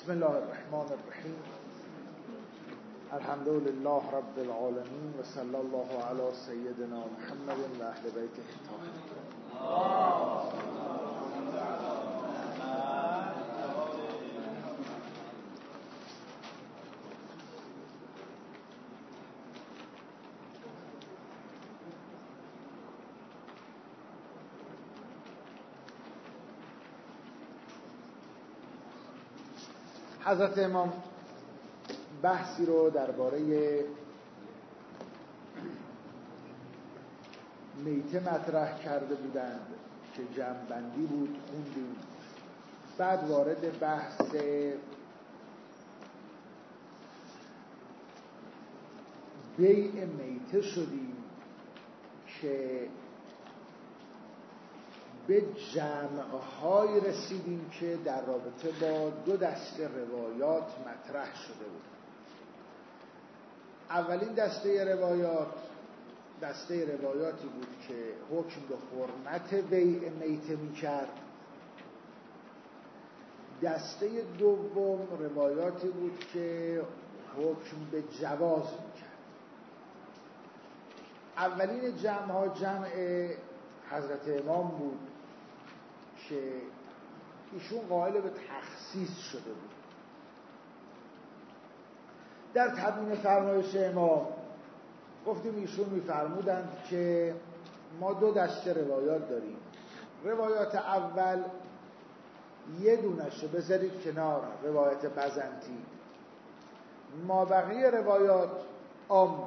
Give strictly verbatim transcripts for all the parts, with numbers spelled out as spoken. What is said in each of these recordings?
بسم الله الرحمن الرحیم. الحمد لله رب العالمین و صلی الله علی سیدنا محمد و اهل بیته الطاهرین. حضرت امام بحثی رو درباره میته مطرح کرده بودند که جمع‌بندی بود، خوندیم. بعد وارد بحث بیع میته شدیم که به جمع‌های رسیدیم که در رابطه با دو دسته روایات مطرح شده بود. اولین دسته روایات دسته روایاتی بود که حکم به حرمت بیع میته می‌کرد. دسته دوم روایاتی بود که حکم به جواز می‌کرد. اولین جمع‌ها جمع حضرت امام بود که ایشون قائل به تخصیص شده بود. در تبیین فرمایش امام گفتیم ایشون می‌فرمودند که ما دو دسته روایات داریم. روایات اول یه دونش رو بذارید کنار، روایت بزنطی. ما بقیه روایات عامه.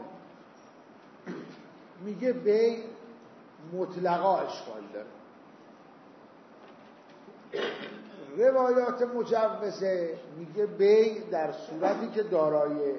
میگه بیع مطلقا اشکال داره. روایات مجوزه میگه بیع در صورتی که دارای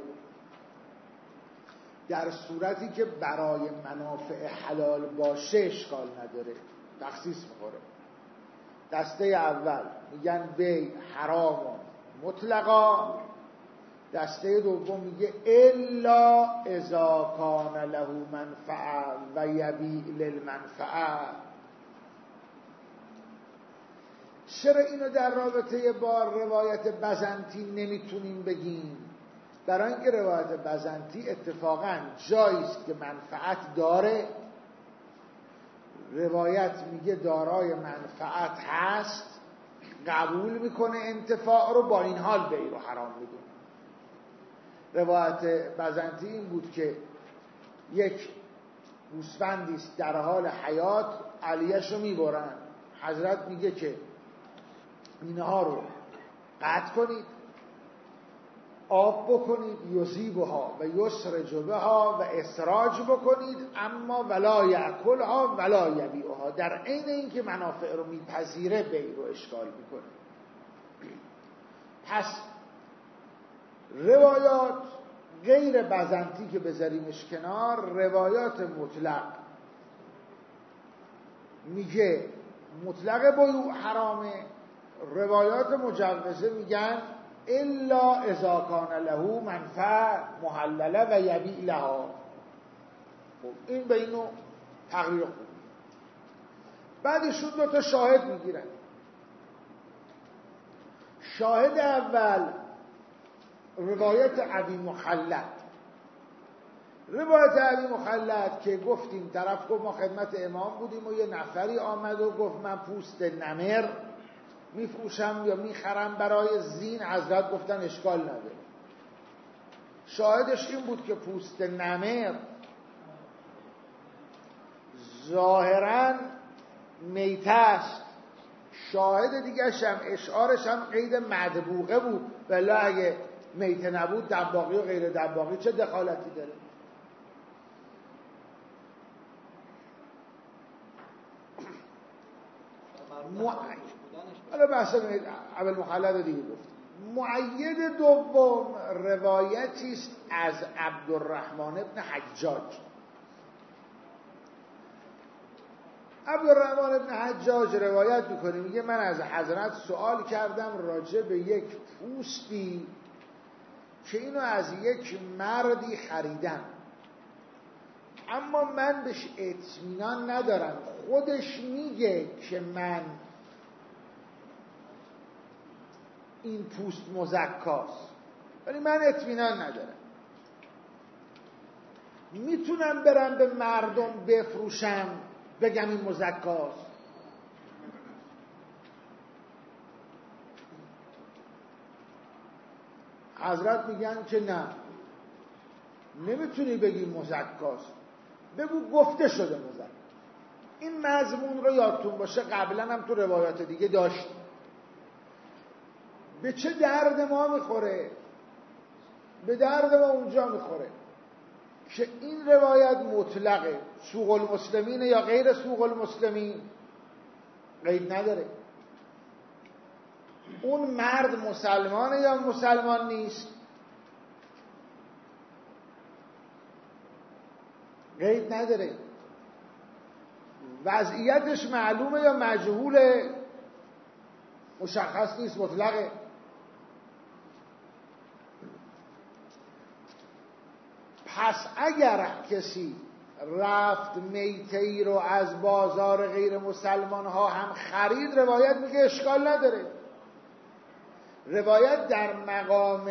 در صورتی که برای منافع حلال باشه اشکال نداره، تخصیص میخوره. دسته اول میگن بیع حرام مطلقا. دسته دوم میگه الا اذا کان له منفعه و یبیع للمنفعه. چرا اینو در رابطه با روایت بزنطی نمیتونیم بگیم؟ برای اینکه روایت بزنطی اتفاقا جایی است که منفعت داره. روایت میگه دارای منفعت هست، قبول میکنه انتفاع رو، با این حال بیع رو حرام میدونه. روایت بزنطی این بود که یک گوسفندی است در حال حیات، علیه‌ش رو میبرن. حضرت میگه که اینها رو قطع کنید، آب بکنید، یذیبها و یسرج بها و اسراج بکنید، اما ولا یأکلها ولا یبیعها. در عین اینکه منافع رو میپذیره بیع رو اشکال میکنه. پس روایات غیر بزنطی که بذاریمش کنار، روایات مطلق میگه مطلق بیوع حرامه. روایات مجوزه میگن الا اذا کان له منفعه محلله و یبیع لها. خب این به اینو تقریر خوب. بعدشون دو تا شاهد میگیرن. شاهد اول روایت ابی مخلد. روایت ابی مخلد که گفتیم طرف گفت ما خدمت امام بودیم و یه نفری آمد و گفت من پوست نمر میفروشم یا میخرم برای زین. حضرت گفتن اشکال نداره. شاهدش این بود که پوست نمر ظاهراً میته است. شاهد دیگه هم اشعارش هم قید مدبوغه بود، ولی اگه میته نبود دباغی و غیر دباغی چه دخالتی داره؟ حالا بحث اول مخلد دیگه گفت. مؤید دوم روایتی است از عبدالرحمن ابن حجاج. عبدالرحمن ابن حجاج روایت میکنه، میگه من از حضرت سوال کردم راجع به یک پوستی که اینو از یک مردی خریدم، اما من بهش اطمینان ندارم. خودش میگه که من این پوست مزکاست، ولی من اطمینان ندارم. میتونم برم به مردم بفروشم بگم این مزکاست؟ حضرت میگن که نه، نمیتونی بگی مزکاست، بگو گفته شده مزکاست. این مضمون رو یادتون باشه قبلا هم تو روایات دیگه داشتیم. به چه درد ما میخوره؟ به درد ما اونجا میخوره که این روایت مطلقه، سوق المسلمین یا غیر سوق المسلمین قید نداره. اون مرد مسلمانه یا مسلمان نیست قید نداره. وضعیتش معلومه یا مجهوله مشخص نیست، مطلقه. پس اگر کسی رفت میته‌ای رو از بازار غیر مسلمان ها هم خرید، روایت میگه اشکال نداره. روایت در مقام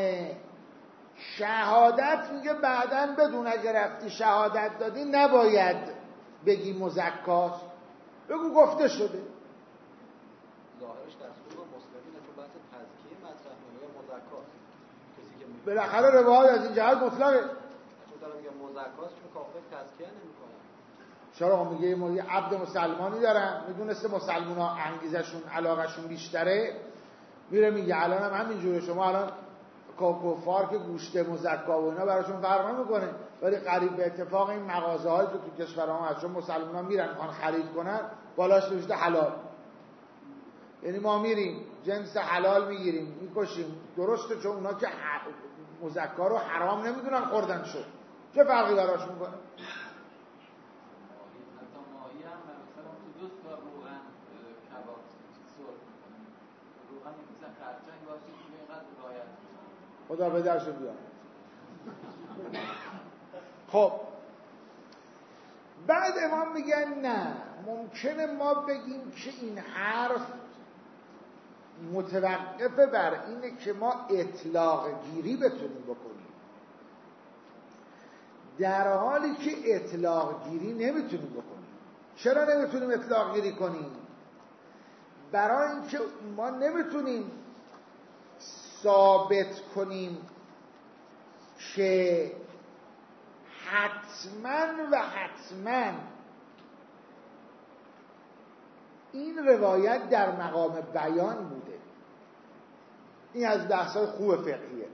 شهادت میگه بعداً بدون اگر رفتی شهادت دادی نباید بگی مزکاست، بگو گفته شده. ظاهرش در سوق مسلمین تو بحث تزکیه مطرح میگه مزکاست. کسی که بالاخره روایت از این جهت مطلقه. چون دارم میگم مزکاست چون کافر تزکیه نمیکنه. چرا میگه ما یه عبد مسلمانی دارن، میدونسته مسلمونا انگیزشون علاقشون بیشتره، میره میگه الان هم همینجوره. شما الان کفار که گوشت مزکا و اینا براشون فرق نمیکنه، ولی قریب به اتفاق این مغازه هایی که تو کشورها هست چون مسلمان‌ها میرن میخوان خرید کنن بالاش نوشته حلال، یعنی ما میریم جنس حلال میگیریم میکشیم. درسته چون اونا که مزکا رو حرام نمیدونن خوردن شد، چه فرقی براش میکنه؟ ماهی هم مثلا تو دو تا روغن کباب سرخ میکنن، روغن مثلا خرچنگ باشه که اینقدر رعایت خدا به درشون بیاد. خب بعد امام میگن نه، ممکنه ما بگیم که این حرف متوقفه بر اینه که ما اطلاق گیری بتونیم بکنیم، در حالی که اطلاق گیری نمیتونیم بکنیم. چرا نمیتونیم اطلاق گیری کنیم؟ برای اینکه ما نمیتونیم ثابت کنیم که حتما و حتما این روایت در مقام بیان بوده. این از بحث‌های خوب فقهیه.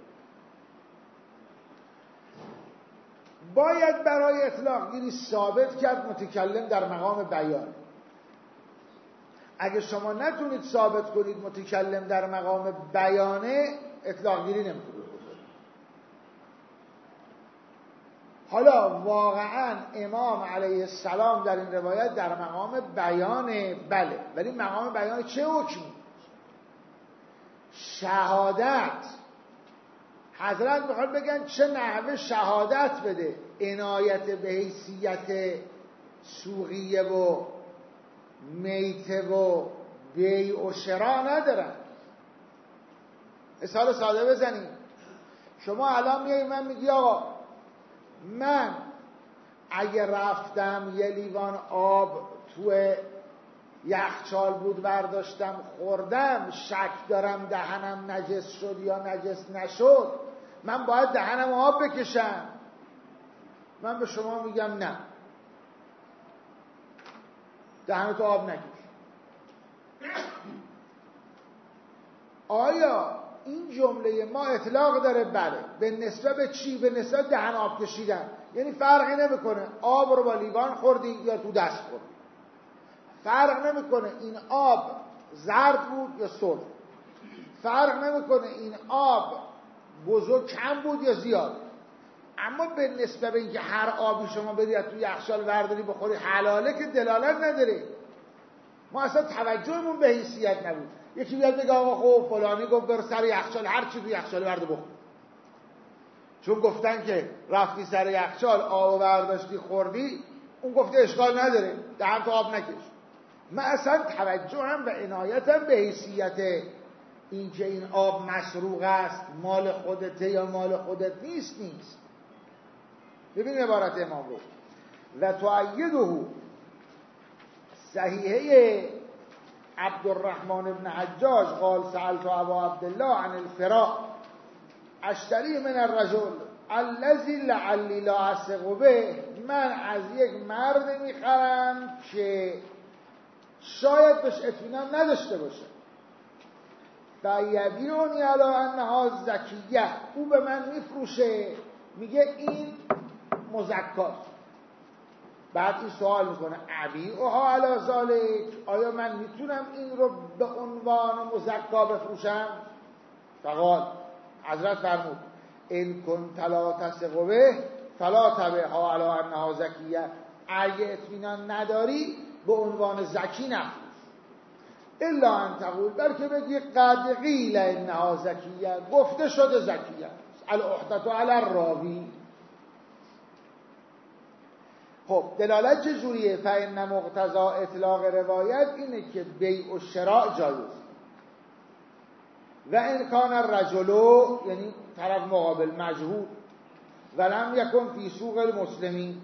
باید برای اطلاق گیری ثابت کرد متکلم در مقام بیان. اگه شما نتونید ثابت کنید متکلم در مقام بیانه، اطلاق گیری نمیتونید بکنید. حالا واقعا امام علیه السلام در این روایت در مقام بیانه، بله، ولی مقام بیان چه حکمی؟ شهادت. حضرت میخواد بگن چه نحوه شهادت بده، عنایت به حیثیت سوقیه و میته و بیع و شراء ندارن. مثال ساده بزنیم، شما الان میای من میگی آقا من اگه رفتم یه لیوان آب تو یخچال بود برداشتم خوردم، شک دارم دهنم نجس شد یا نجس نشد، من باید دهنم آب بکشم. من به شما میگم نه، دهنتو آب نکش. آیا این جمله ما اطلاق داره؟ بله. به نسبت به چی؟ به نسبت دهن آب کشیدن. یعنی فرقی نمیکنه آب رو با لیوان خوردی یا تو دست خوردی، فرق نمیکنه این آب زرد بود یا سرخ، فرق نمیکنه این آب بزرگ کم بود یا زیاد. اما به نسبت به اینکه هر آبی شما بدی تو یخچال برداری بخوری حلاله که دلالت نداره. ما اصلا توجهمون به حیثیت نبود. یکی بیاد بگه آقا خب فلانی گفت بر سر یخچال هر چی تو یخچال برده بخور، چون گفتن که رفتی سر یخچال آب برداشتی خوردی، اون گفته اشکال نداره دهن تو آب نکش. من اصلا توجهم و عنایتم به حیثیت این که این آب مسروق است مال خودته یا مال خودت نیست نیست. ببین عبارت امام رو و تؤیده صحیحه عبدالرحمن بن حجاج قال سألت ابا عبدالله عن الفراء اشتری من الرجل الذي لعلی لا اثق به، من از یک مرد میخرم که شاید بهش اطمینان نداشته باشه. فیبیعنی علی انها زکیه، او به من میفروشه میگه این مزکاست. بعد این سوال میکنه ابیعها علی ذلک، آیا من میتونم این رو به عنوان مزکا بفروشم؟ فقال، حضرت فرمود ان کنت لا تثق به فلا تبعها علی انها زکیه، اگه اطمینان نداری به عنوان زکی نفروش. الا ان تقول، بلکه بگی قد قیل انها زکیه، گفته شده زکیه، الاحدة علی الراوی. خب دلالت چجوریه؟ فإن مقتضی اطلاق روایت اینه که بیع و شراء جایز و ان کان الرجل، یعنی طرف مقابل مجهول، ولم یکن فی سوق المسلمین.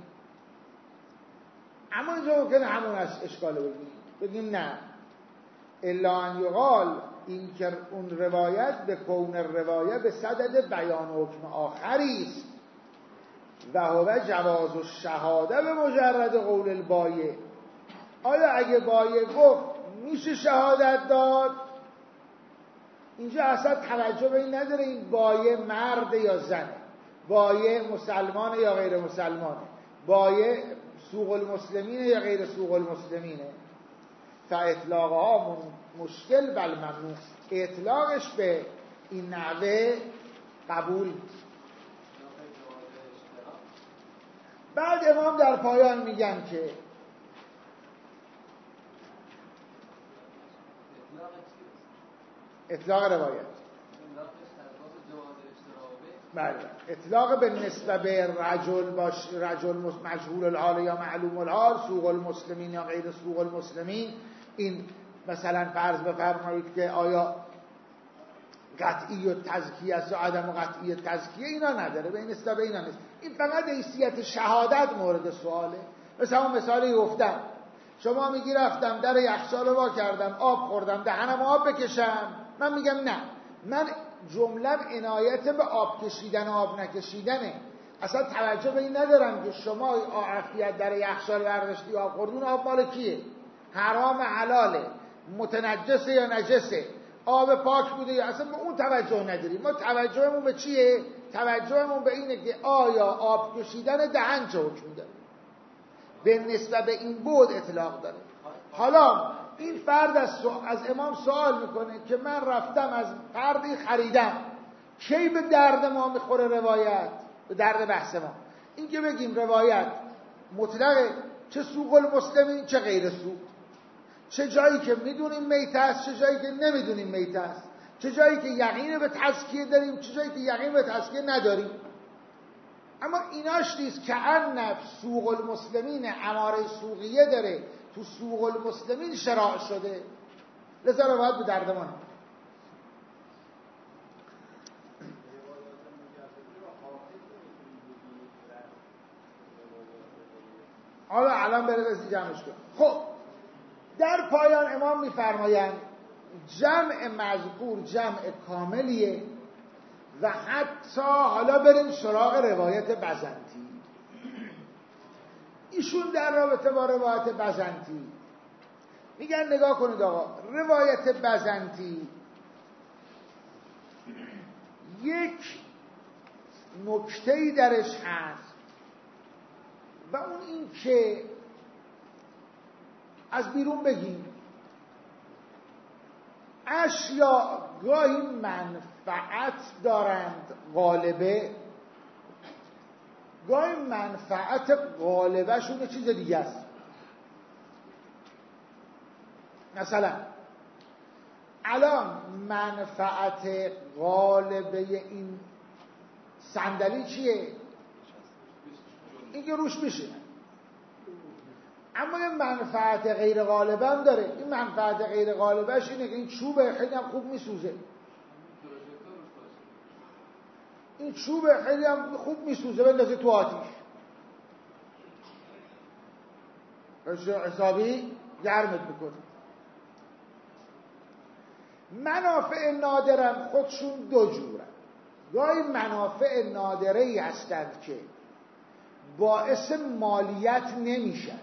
اما اینجا ممکنه همون اشکال بگیم بگیم نه، الا ان یقال، این که اون روایت به کون روایت به صدد بیان حکم آخری است و هو جواز الشهاده به مجرد قول البایع. آیا اگه بایع گفت میشه شهادت داد، اینجا اصلا توجه به این نداره این بایع مرد یا زنه، بایع مسلمانه یا غیر مسلمانه، بایع سوق المسلمینه یا غیر سوق المسلمینه. فاطلاقها مشکل بل ممنوع، اطلاقش به این نحوه قبول. بعد امام در پایان میگن که اطلاق روایت، بله، اطلاق به نسبت به رجل باش، رجل مجهول الحال یا معلوم الحال، سوق المسلمین یا غیر سوق المسلمین. این مثلا فرض بفرمایید که آیا قطعی و تزکیه است و عدم قطعی و تزکیه، اینا نداره، به این نسبت به اینا نیست. این فقط حیثیت شهادت مورد سواله. مثلا اون مثالی گفتم، شما میگی رفتم در یخچال وا کردم، آب خوردم، دهنم آب بکشم، من میگم نه، من جملم عنایت به آب کشیدن و آب نکشیدنه، اصلا توجه به این ندارم که شما عافیت در یخچال برداشتی آب خوردون، آب مال کیه، حرام حلاله، متنجسه یا نجسه، آب پاک بوده یا اصلا ما اون توجه نداریم. ما توجهمون به چیه؟ توجهمون به اینه که آیا آب کشیدن دهن چه حکمی داره، به نسبت به این بود اطلاق داره. حالا این فرد از, از امام سوال میکنه که من رفتم از فردی خریدم، کی به درد ما میخوره روایت؟ به درد بحث ما این که بگیم روایت مطلقه، چه سوق المسلمین چه غیر سوق، چه جایی که میدونیم میت است چه جایی که نمیدونیم میت است، چه جایی که یقین به تزکیه داریم چه جایی که یقین به تزکیه نداریم. اما ایناش نیست که ان سوق المسلمین اماره سوقیه داره، تو سوق المسلمین شراع شده، لذا روایت به درد ما. حالا الان بره رسی جمعش کن. خب در پایان امام میفرمایند جمع مذکور جمع کاملیه و حتی حالا بریم سراغ روایت بزنطی. ایشون در رابطه با روایت بزنطی میگن نگاه کنید آقا، روایت بزنطی یک نکته‌ای درش هست و اون این که از بیرون بگیم اشیا گاهی منفعت دارند غالبه، گاهی منفعت غالبه شون یه چیز دیگه است. مثلا الان منفعت غالبه این صندلی چیه؟ این که روش میشینه. اما یه منفعت غیر غالبه هم داره. این منفعت غیر غالبهش اینه که این چوبه خیلی هم خوب میسوزه، این چوبه خیلی هم خوب میسوزه، بندازی تو آتیش حسابی گرمت میکنه. منافع نادرم خودشون دو جورن. گاهی منافع نادره‌ای هستند که باعث مالیت نمیشن،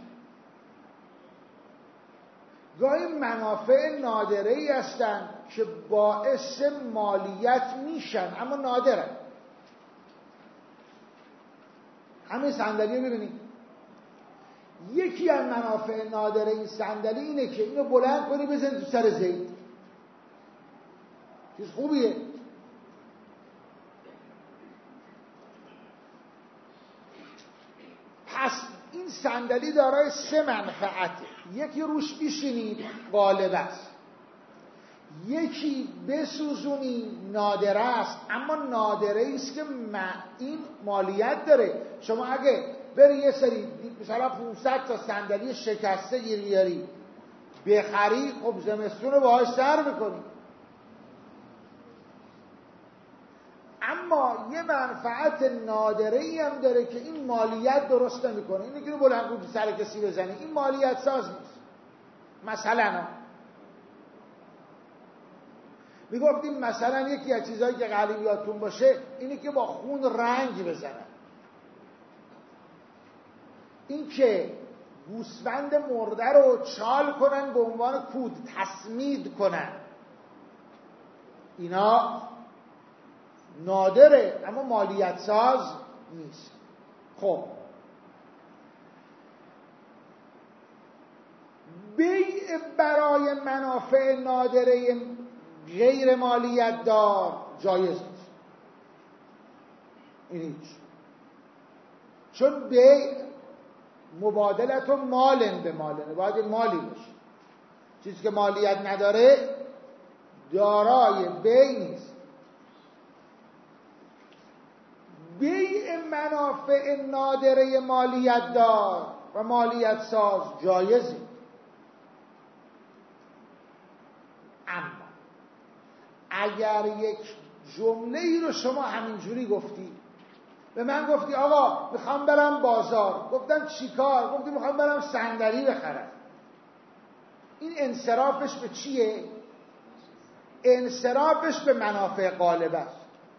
گاهی منافع نادره‌ای هستند که باعث مالیت میشن اما نادرن. همین صندلی رو ببینید، یکی از منافع نادره این صندلی اینه که اینو بلند کنی بزنی تو سر زید، چیز خوبیه. پس این صندلی دارای سه منفعته. یکی روش بشینید غالب است، یکی بسوزونی نادره است اما نادره است که این مالیت داره. شما اگه بری یه سری مثلا پانصد تا صندلی شکسته گیر بیاری بخری، خب زمستون رو باهاش سر میکنی. اما یه منفعت نادره‌ای هم داره که این مالیت درست نمیکنه. اینه که رو بلند کنی سر کسی بزنی، این مالیت ساز نیست. مثلا میگفتیم مثلا یکی از چیزهایی که قلیب یادتون باشه اینه که با خون رنگ بزنن. این که گوسفند مرده رو چال کنن به عنوان کود تسمید کنن، اینا نادره اما مالیت ساز نیست. خب بیع برای منافع نادره غیر مالیت دار جایز نیست. این هیچ، چون بیع مبادلت و مالن به مالنه، باید مالی باشه. چیزی که مالیت نداره دارای بیع نیست. بیع منافع نادره مالیت دار و مالیت ساز جایزه. اما اگر یک جمله ای رو شما همینجوری گفتی، به من گفتی آقا میخوام برم بازار، گفتم چیکار؟ گفتی میخوام برم صندلی بخرم، این انصرافش به چیه؟ انصرافش به منافع غالب است.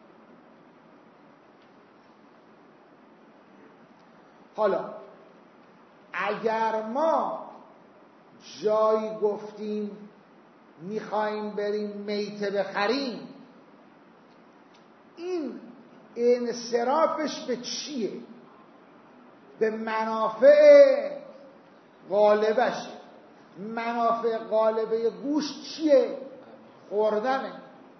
حالا اگر ما جایی گفتیم میخوایم بریم میته بخریم، این انصرافش به چیه؟ به منافع غالبشه. منافع غالبه گوشت چیه؟ خوردنه.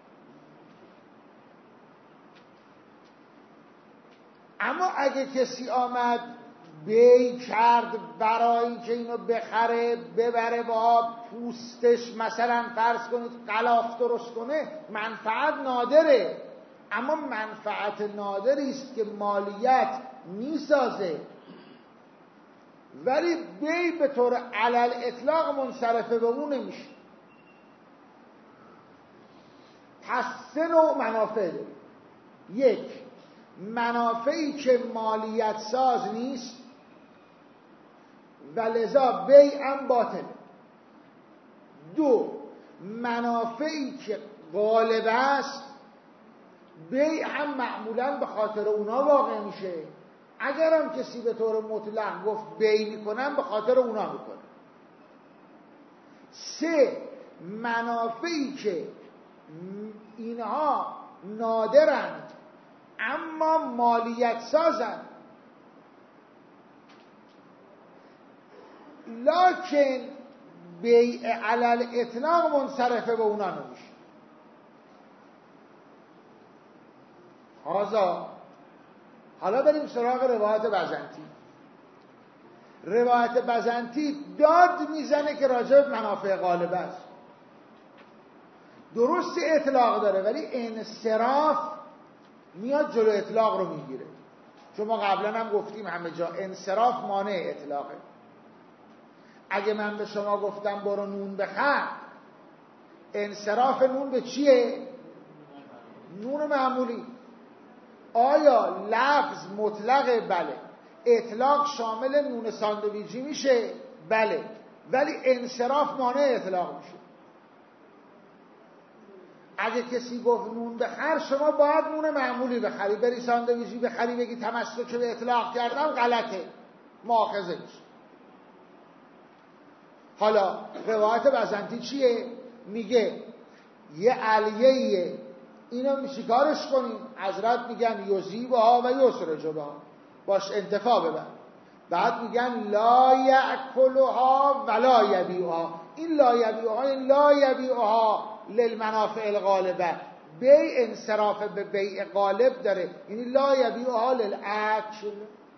اما اگه کسی آمد بیع کرد برای اینکه اینو بخره ببره با پوستش مثلا فرض کنید غلاف درست کنه، منفعت نادره، اما منفعت نادری است که مالیت میسازه، ولی بیع به طور علل اطلاق منصرفه به اون نمیشه. پس سه نوع منافع داریم. یک، منافعی که مالیت ساز نیست و لذا بیع هم باطله. دو، منافعی که غالب است، بیع هم معمولاً به خاطر اونا واقع میشه، اگر هم کسی به طور مطلق گفت بیع میکنن به خاطر اونا میکنه. سه، منافعی که اینها نادرند اما مالیت سازند، لکن بیع علل اطلاق منصرفه به اونا نمیشه. حالا حالا بریم سراغ روایت بزنطی. روایت بزنطی داد میزنه که راجع به منافع غالب است. درست اطلاق داره ولی انصراف میاد جلو اطلاق رو میگیره. چون ما قبلا هم گفتیم همه جا انصراف مانع اطلاقه. اگه من به شما گفتم برو نون بخر، انصراف نون به چیه؟ نون معمولی. آیا لفظ مطلقه؟ بله. اطلاق شامل نون ساندویچی میشه؟ بله. ولی انصراف مانع اطلاق میشه. اگه کسی گفت نون بخر، شما باید نون معمولی بخری، بری ساندویچی بخری بگی تمسک به اطلاق کردم، غلطه، مؤاخذه میشه. حالا روایت بزنتی چیه؟ میگه یه علیه اینو میشه کارش کنیم، حضرت میگن یذیبها و یسرجها، باش انتفاع ببر. بعد میگن لا یأکلها ولا یبیعها. این لا یبیعها این لا یبیعها للمنافع الغالبه، بیع انصراف به بیع غالب داره، یعنی لا یبیعها للاکل.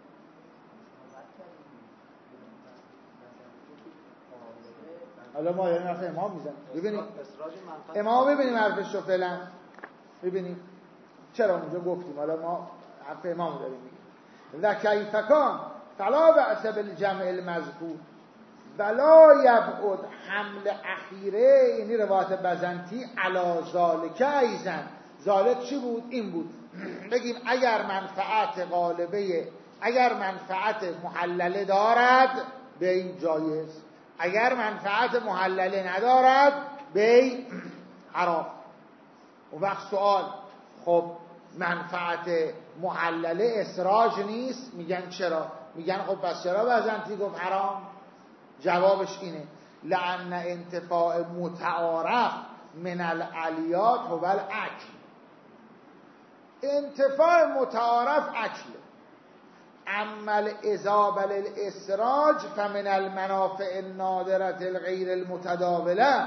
حالا ما یعنی حرف امام میزنیم. ببینیم امام، ببینیم حرفش رو فعلا ببینیم چرا اونجا گفتیم. حالا ما حرف امام داریم میگیم. و کیف کان فلا بأس بالجمع المذکور ولا یبعد حمل اخیره، یعنی روایت بزنتی علی ذالک ایزن. ذالک چی بود؟ این بود بگیم اگر منفعت غالبه، اگر منفعت محلله دارد بیع جایز، اگر منفعت محلله ندارد بیع حرام. و وقت سوال، خب منفعت محلله اسراج نیست؟ میگن چرا؟ میگن خب پس چرا بزنتی گفت حرام؟ جوابش اینه لأن انتفاع متعارف من العلیات هو الاکل. انتفاع متعارف اکله. اما الاذاب للاسراج فمن المنافع النادرة الغیر المتداوله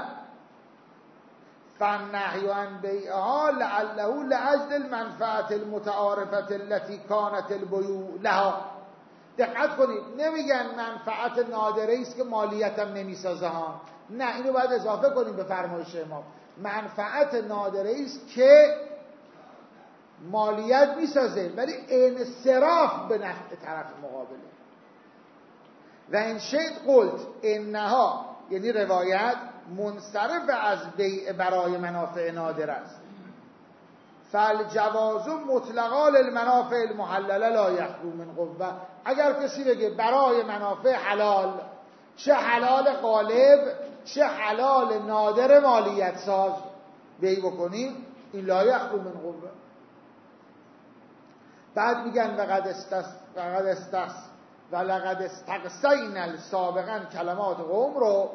فالنهی عن بیعها لعله لاجل المنفعة المتعارفة التي كانت البیوع لها. دقت کنید، نمیگن منفعت نادره است که مالیت هم نمیسازه ها، نه، اینو باید اضافه کنیم به فرمایش امام. منفعت نادره است که مالیت میسازه ولی انصراف به نفع طرف مقابله. و این شید قلت انها، یعنی روایت منصرف از بیع برای منافع نادر است. فالجواز مطلقا للمنافع المحلله لا یخلو من قوه. اگر کسی بگه برای منافع حلال، چه حلال غالب چه حلال نادر مالیت ساز بیع بکنیم، این لا یخلو من قوه. بعد میگن وقد استس وقد استس ولقد استقصینا سابقا کلمات قوم رو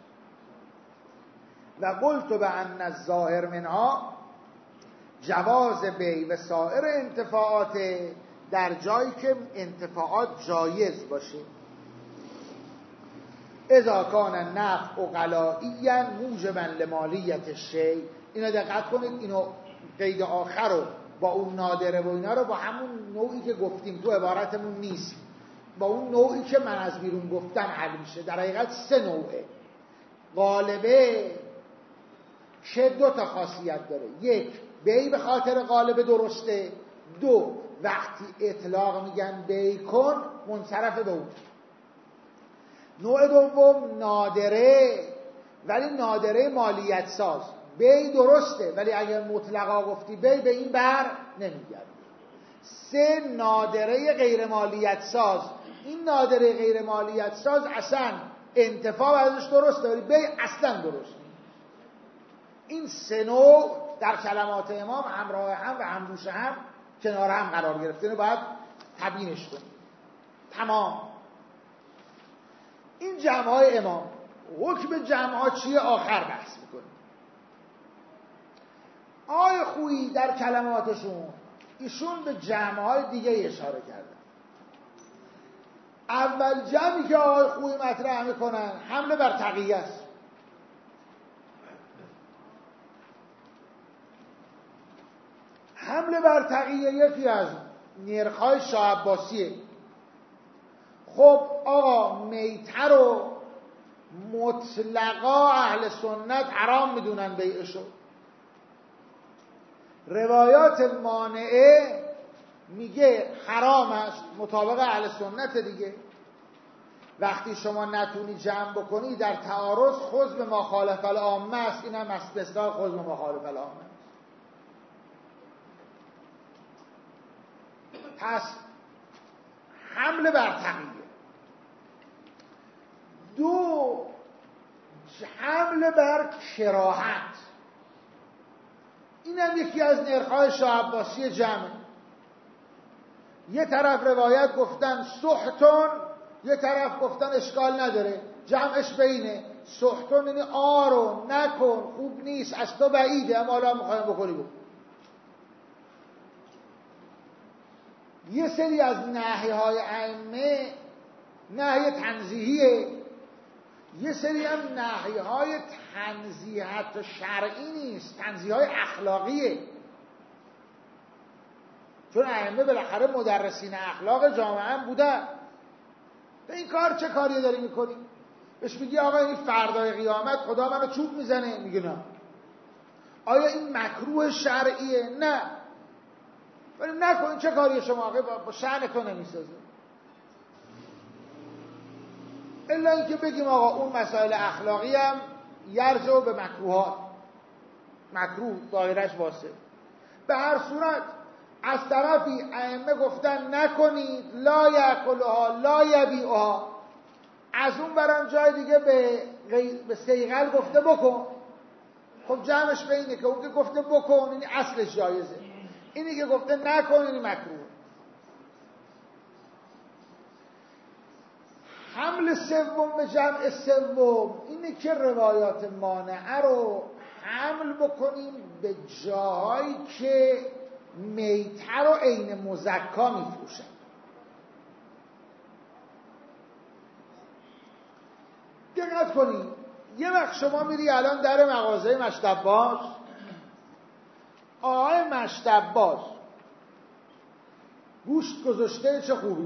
و قلت بان الظاهر منها جواز بیع و سایر انتفاعات، در جایی که انتفاعات جایز باشه. اذا کان النفع غلائیا موجبا لمالیت الشیء. اینو دقت کنید، اینو قید آخر رو با اون نادره و اینا رو با همون نوعی که گفتیم تو عبارتمون نیست، با اون نوعی که من از بیرون گفتم حل میشه. در حقیقت سه نوعه. غالبه که دو تا خاصیت داره، یک بیع به خاطر غالب درسته، دو وقتی اطلاق میگن بیع کن منصرف به اون. نوع دوم نادره، ولی نادره مالیت ساز. بیع درسته ولی اگر مطلقا گفتی بیع به این بر نمیگرد. سه نادره غیر مالیت ساز. این نادره غیر مالیت ساز اصلا انتفاع ازش درسته ولی بیع اصلا درست. این سه نوع در کلمات امام همراه هم و همروش هم کنار هم قرار گرفته. اینو باید تبیینش کنیم. تمام. این جمع‌های امام، حکم جمع‌ها چیه آخر بحث میکنیم. آقای خویی در کلماتشون ایشون به جمع‌های دیگه اشاره کردن. اول جمعی که آقای خویی مطرح میکنن حمله بر تقیه است. حمله بر تقیه یکی از نرخ‌های شاه عباسیه. خب آقا میته رو مطلقا اهل سنت حرام میدونن بیعشو. روایات مانعه میگه حرام است مطابق اهل سنت دیگه. وقتی شما نتونی جمع بکنی در تعارض خذ به ما خالف العامه است. این هم استثناء خذ به ما خالف العامه است. پس حمله بر تقیه. دو، حمله بر کراهت. این هم یکی از نرخ‌های شاه عباسی جمعه. یه طرف روایت گفتن سحتون، یه طرف گفتن اشکال نداره، جمعش بینه. سحتون یعنی آرو نکن، خوب نیست، از تو بعیده، اما حالا میخوایم بکنی بکن. یه سری از نهی‌های ائمه نهی تنزیهیه، یه سری هم نهی‌های تنزیهات شرعی نیست، تنزیه‌های اخلاقیه. چون ائمه بالاخره مدرسین اخلاق جامعه هم بودن. این کار چه کاری داری میکنی؟ بهش میگی آقا این فردای قیامت خدا منو چوب میزنه؟ میگه نه. آیا این مکروه شرعیه؟ نه. ولی نکن، چه کاری شما آقا با شأن تو نمیسازه. الا اینکه بگیم آقا اون مسائل اخلاقی هم یرجع به مکروهات، مکروه دایرش واسه. به هر صورت از طرفی ائمه گفتن نکنید، لا یاکلها لا یبیعها، از اون برم جای دیگه به به صیقل گفته بکن. خب جمعش به اینه که اون که گفته بکن این اصلش جایزه، اینی که گفته نکن این مکروه. حمل سوم به جمع سوم اینه که روایات مانعه رو حمل بکنیم به جاهایی که میته رو عین مزکا میفروشن. دقت کنید، یه وقت شما میری الان در مغازه مشتباز، آقای مشتباز گوشت گذاشته چه خوبی،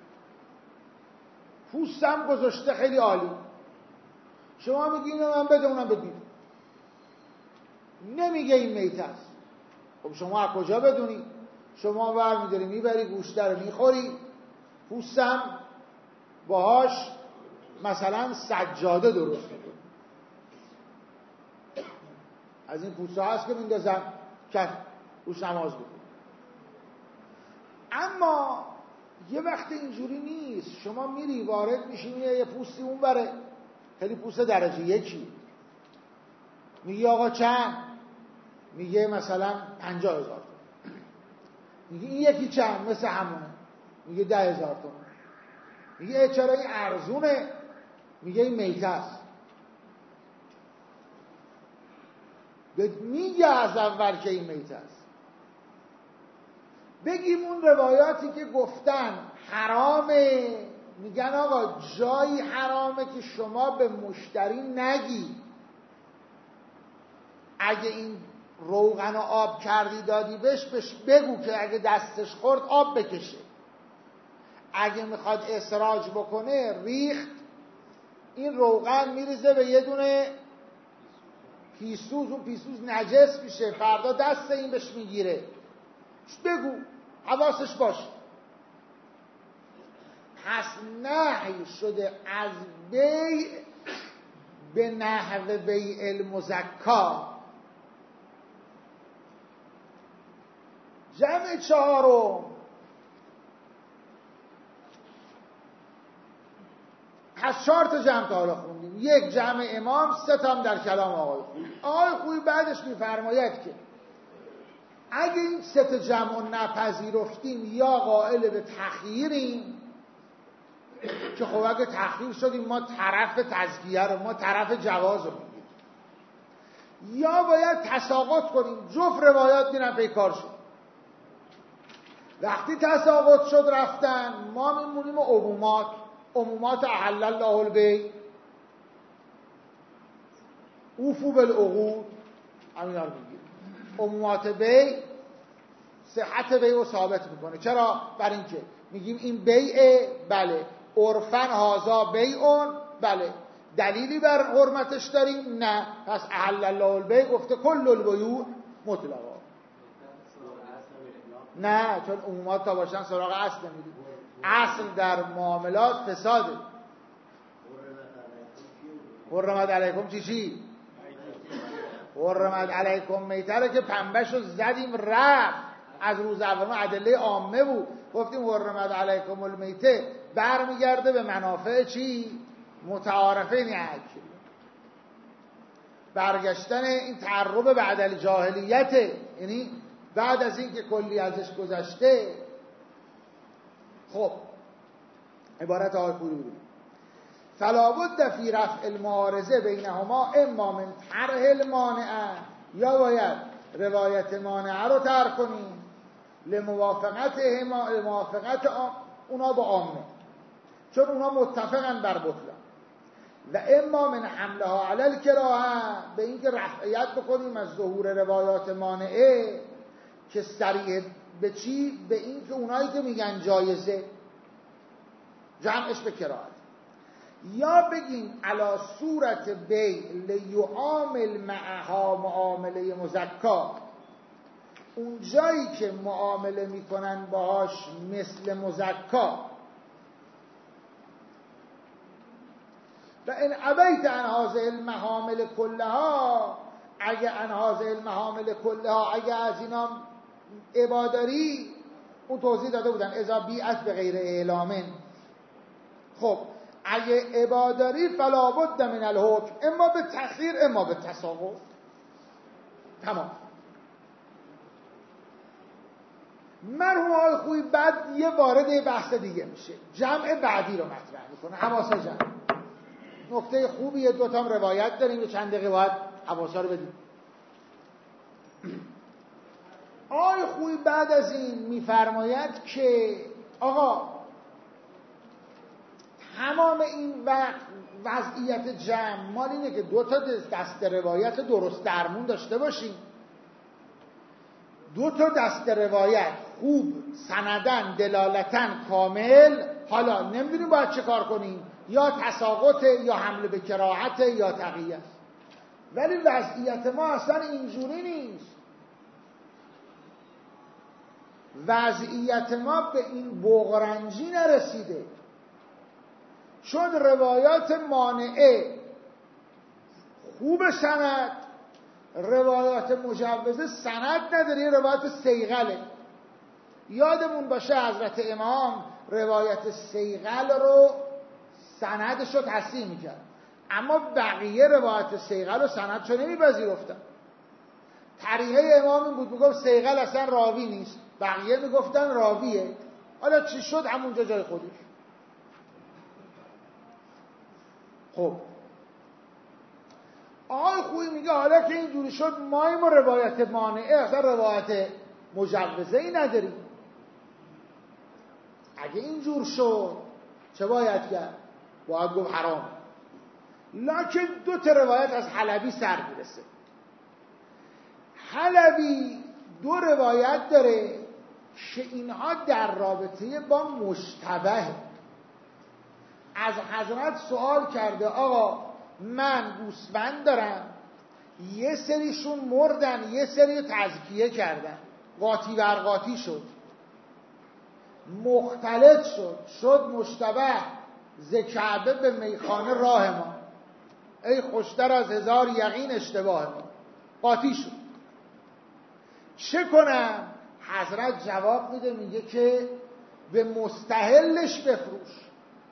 پوستم گذاشته خیلی عالی، شما میگی اینو من بده اونم بدید، نمیگه این میته است. خب شما از کجا بدونی؟ شما ور میداری میبری گوشت رو میخوری، پوستم باهاش مثلا سجاده درست میکنی. از این پوسته هست که میندازم کف روش نماز بکن. اما یه وقت اینجوری نیست، شما میری وارد میشی میگه یه پوستی اون بره، خیلی پوست درجه یکی، میگی آقا چند؟ میگه مثلا پنجاه هزار تومن. میگه این یکی چند؟ مثل همونه. میگه ده هزار تومن. میگه چرا این ارزونه؟ میگه این میته است. میگه از اول که این میته است. بگیم اون روایاتی که گفتن حرامه، میگن آقا جایی حرامه که شما به مشتری نگی اگه این روغن و آب کردی دادی بهش، بهش بگو که اگه دستش خورد آب بکشه، اگه میخواد اسراج بکنه ریخت این روغن میریزه به یه دونه پیسوز، اون پیسوز نجس میشه، فردا دست این بهش میگیره، بگو حواسش باشه. پس نهی شده از بیع به نحو بیع المزکا. جمع چهارم، پس چهار تا جمع تا حالا خوندیم، یک جمع امام، سه تا هم در کلام آقای خویی. آقای خویی بعدش میفرماید که اگه این سه تا جمع رو نپذیرفتیم یا قائل به تخییریم، که خب اگه تخییر شدیم ما طرف تزکیه رو، ما طرف جواز رو میگیم، یا باید تساقط کنیم. جفت روایات میرن پیکار شد. وقتی تساقط شد رفتن، ما میمونیم عمومات، عمومات احل الله البیع، اوفوا بالعقود، همینا رو میگیم. عمومات بیع صحت بیع رو ثابت میکنه. چرا؟ برای اینکه میگیم این بیعه، بله، عرفن هازا بیعون، بله، دلیلی بر حرمتش داریم؟ نه. پس احل الله البیع گفته کل البیوع مطلقا. نه، چون عمومات تا باشن سراغ اصل نمیدیم. اصل در معاملات فساده. حرمت علیکم چی چی؟ حرمت علیکم میتره که پنبهشو زدیم رفت، از روز اول ادله عامه بود. گفتیم حرمت علیکم المیته برمیگرده به منافع چی؟ متعارفین اکل. برگشتن این تعرب بعد الجاهلیت، یعنی بعد از این که کلی ازش گذشته. خب عبارت آقای پوری بود فلا بد فی رفع المعارضه بینهما اما من طرح المانعه، یا باید روایت مانعه رو طرح کنیم لموافقت لموافقت اونا با عامه، چون اونا متفقن بر بطلان، و اما من حملها علی الکراهه، به اینکه رفعیت بکنیم از ظهور روایات مانعه که سریع به چی؟ به اینکه اونایی که میگن جایزه جمعش به کراهت، یا بگیم علا صورت بی لیعامل معها معامله مزکا، اون جایی که معامله میکنن باهاش مثل مزکا، و ان ابیت ان هذه المحامل کلها، اگه ان هذه المحامل کلها، اگه از اینا عباداری، اون توضیح داده بودن اذا بیعت به غیر اعلامن. خب اگه عباداری فلا بد من الحکم اما به تأخیر اما به تساقط. تمام. مرحوم آقای خویی بعد یه وارد بحث دیگه میشه، جمع بعدی رو مطرح میکنه، حواسا جمع. نکته خوبیه، دوتام روایت داریم، یه چند دقیقه باید حواسا رو بدیم. آقای خویی بعد از این میفرماید که آقا تمام این وقت وضعیت جمع مال اینه که دو تا دست روایت درست درمون داشته باشیم، دو تا دست روایت خوب سندن دلالتن کامل. حالا نمیدونیم باید چه کار کنیم، یا تساقط یا حمله به کراهت یا تقیه، ولی وضعیت ما اصلا اینجوری نیست. وضعیت ما به این بغرنجی نرسیده، چون روایات مانعه خوب سند، روایات مجوزه سند نداره، روایات سیغله. یادمون باشه حضرت امام روایت سیغل رو سندش رو تصحیح میکرد، اما بقیه روایت سیغل رو سند رو نمیپذیرفتن. طریقه امام این بود، میگفت سیغل اصلا راوی نیست، بقیه میگفتن راویه. حالا چی شد؟ همونجا جای خودش. خب آقای خویی میگه حالا که اینجوری شد، ما این روایت مانعه اصلا روایت مجوزه ای نداریم. اگه اینجور شد چه باید کرد؟ باید گفت حرام. لکن دو تا روایت از حلبی سر میرسه. حلبی دو روایت داره که اینها در رابطه با مشتبه. از حضرت سوال کرده آقا من گوسفند دارم، یه سریشون مردن، یه سری تزکیه کردن، قاطی بر قاطی شد، مختلط شد، شد مشتبه ز کعبه به میخانه راه ما، ای خوشتر از هزار یقین اشتباه ما، قاطی شد، چه کنم؟ حضرت جواب میده، میگه که به مستحلش بفروش.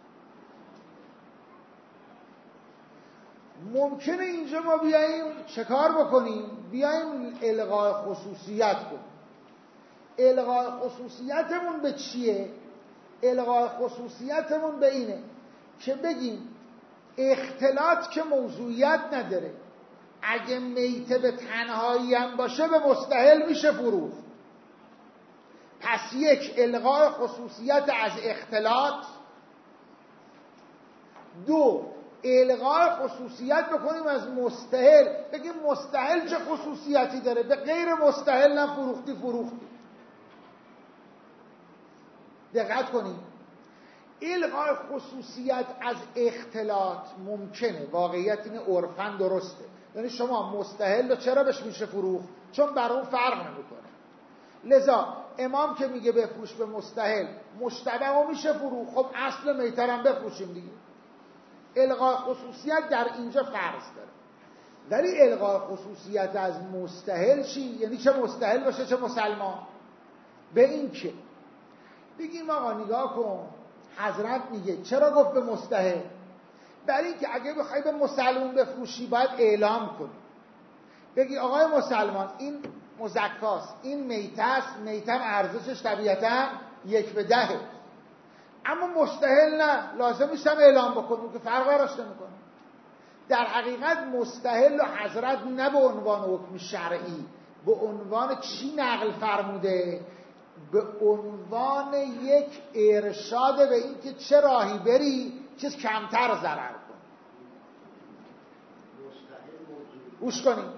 ممکنه اینجا ما بیاییم چه کار بکنیم؟ بیاییم الغای خصوصیت کنیم. الغای خصوصیتمون به چیه؟ الغای خصوصیتمون به اینه که بگیم اختلاط که موضوعیت نداره، اگه میته به تنهایی هم باشه به مستحل میشه فروخت. پس یک، الغای خصوصیت از اختلاط. دو، الغای خصوصیت بکنیم از مستحل، بگیم مستحل چه خصوصیتی داره، به غیر مستحل نه فروختی فروختی. دقت کنیم، الغای خصوصیت از اختلاط ممکنه، واقعیت اینه عرفاً درسته، یعنی شما مستحل چرا بهش میشه فروخت؟ چون بر اون فرق نمیکنه. لذا امام که میگه بفروش به مستحل، مشتبه رو میشه فروخت، خب اصل میترم بفروشیم دیگه. الغای خصوصیت در اینجا فرض داره. ولی الغای خصوصیت از مستحل چی؟ یعنی چه مستحل باشه چه مسلمان. به این که بگیم آقا نگاه کن، حضرت میگه چرا گفت به مستحل؟ برای اینکه اگه بخوای به مسلمون بفروشی باید اعلام کنی، بگی آقای مسلمان این مزکاست، این میته است، میتم ارزشش طبیعتا یک به دهه، اما مستحل نه، لازم نیست اعلام بکنی که فرق براش نمیکنه. در حقیقت مستحل و حضرت نه به عنوان حکم شرعی، به عنوان چی نقل فرموده؟ به عنوان یک ارشاد به این که چه راهی بری چیز کمتر ضرر کن. گوش کنیم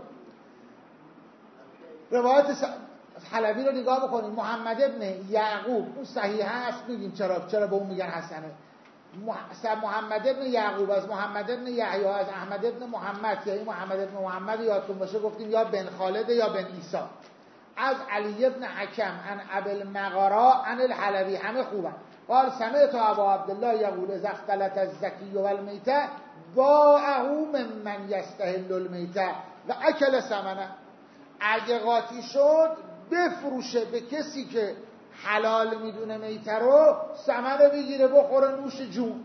روایت حلبی رو نگاه بکنیم. محمد ابن یعقوب، اون صحیح هست، میگیم چرا چرا به اون میگن حسنه. محمد ابن یعقوب از محمد ابن یحیی از احمد ابن محمد، یا این محمد ابن محمد یادتون باشه گفتیم یا بن خالد یا بن عیسی، از علی ابن حکم عن ابی المغارا عن الحلبی، همه خوبن. قال سمعت ابا عبدالله یقول اذا اختلط الزکی والمیته باعه ممن یستحل المیته و اکل ثمنه. اگه قاطی شد بفروشه به کسی که حلال میدونه میته رو، ثمنه بگیره بخوره نوش جون.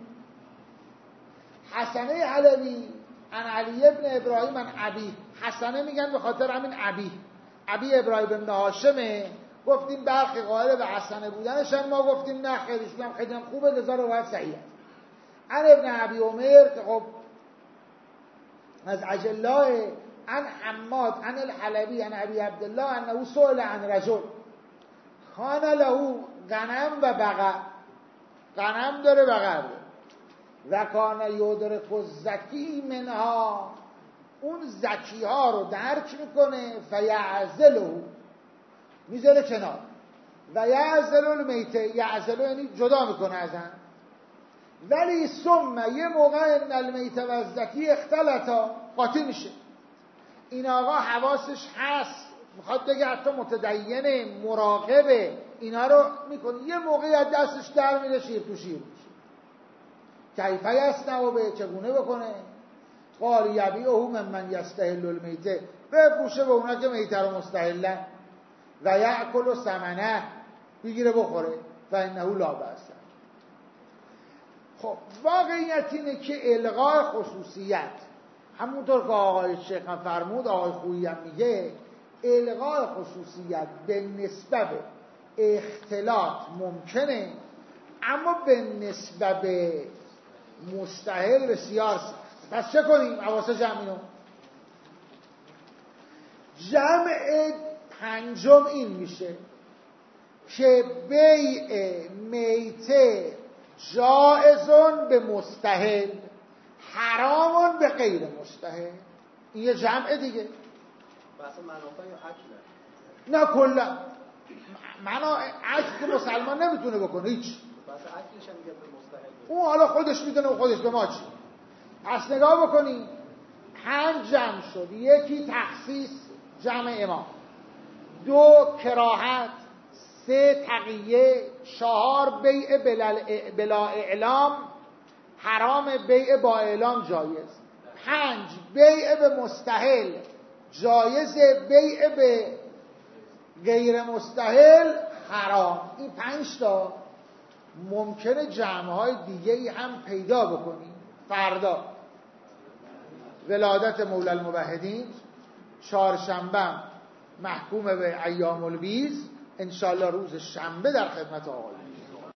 حسنه حلبی عن علی ابن ابراهیم عن ابی، حسنه میگن به خاطر همین ابی، ابی ابراهیم ابن هاشمه. گفتیم برخی قائل به حسنه بودنش، ما گفتیم نه خیلیش بودم خیلی هم خوبه، لذا روایت صحیحه. عن ابن ابی عمر که خب از اجلاه، عن حماد عن الحلبی عن ابی عبدالله انه سئل عن رجل کان له غنم و بقر، غنم داره بقر داره، و کان یدرک الزکی منها، اون زکی ها رو درک میکنه، فیعزله، میذاره کنار، و یعزل المیته، یعزله یعنی جدا میکنه از هم. ولی ثم یه موقع ان المیته و الزکی اختلطا، قاطی میشه. این آقا حواسش هست، میخواد بگه حتی متدینه، مراقبه، اینا رو میکنه، یه موقعی از دستش در میره، شیر تو شیر میشه. کیفه یصنع به، چگونه بکنه؟ قال یبیعه ممن یستحل المیته، بفروشه به اونا که میته رو مستحلن، و یأکل ثمنه، بگیره بخوره، و انه لا بأس. خب واقعیت اینه که الغای خصوصیت، همونطور که آقای شیخ هم فرمود، آقای خویی هم میگه، الغای خصوصیت به نسبت اختلاط ممکنه، اما به نسبت مستحل بسیار سخت. پس چه کنیم؟ حواس جمعینو جمع پنجم این میشه که بیع میته جائزون به مستحل، حرامون به غیر مستحل. این یه جمع دیگه. بحث منافع یا اکل؟ نه کلا منا اکل که مسلمان نمیتونه بکنه هیچ. بحث اکلش هم میگه به مستحل. اون حالا خودش میدونه و خودش به ما چی. پس نگاه بکنید پنج جمع شد، یکی تخصیص جمع امام، دو کراهت، سه تقیه، چهار بیع بلا اعلام، حرام بیع با اعلام جایز، پنج بیع به مستحل جایز، بیع به غیر مستحل حرام. این پنج تا ممکنه جمع‌های دیگه‌ای هم پیدا بکنیم. فردا ولادت مولا الموحدین، چهارشنبه محکوم به ایام البیض، انشالله روز شنبه در خدمت آقایون.